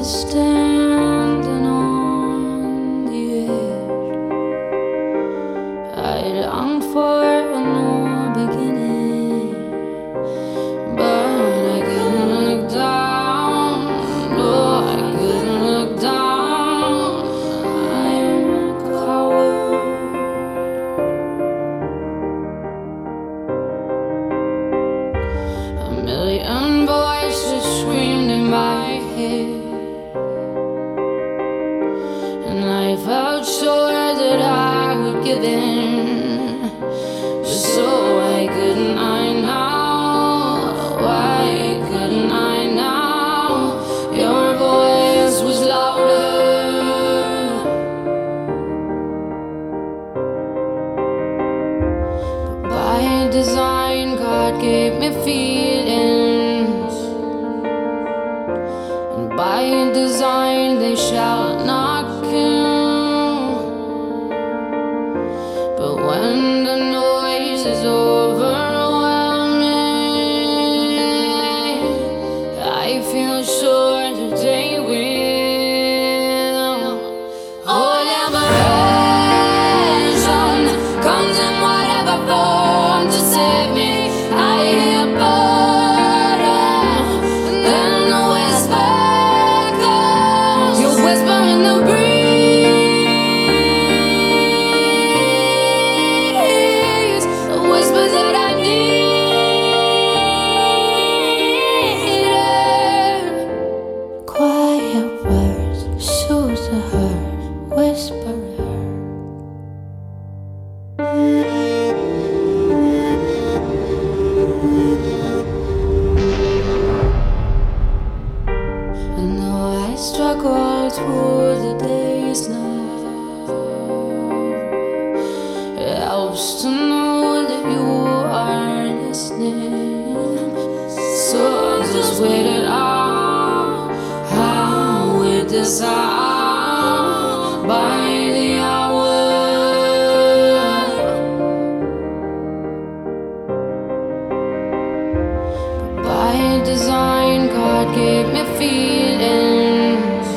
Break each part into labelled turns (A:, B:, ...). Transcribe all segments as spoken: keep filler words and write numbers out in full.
A: standing on the edge. I longed for a new beginning, but I couldn't look down. No, I couldn't look down. I'm a coward. A million voices screamed in my head, and I felt sure that I would give in. But so why couldn't I now? Why couldn't I now? Your voice was louder. But by design, God gave me feelings, and by design they shall not kill. But when the noise is overwhelming, I feel sure that they will. Oh, liberation comes in whatever form to save me. I hear burden, and then the whisper comes. You whisper in the breeze, the whisper that I needed. Quiet words soothe the hurt, whisper. And though I struggle through the days now, it helps to know that you are listening. So I just wait it out. I'll wait this out by the hour. By design, God gave me feelings,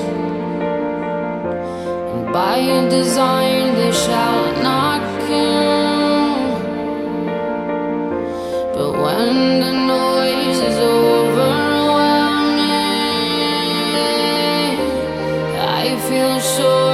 A: and by design they shall not kill. But when the noise is overwhelming, I feel sure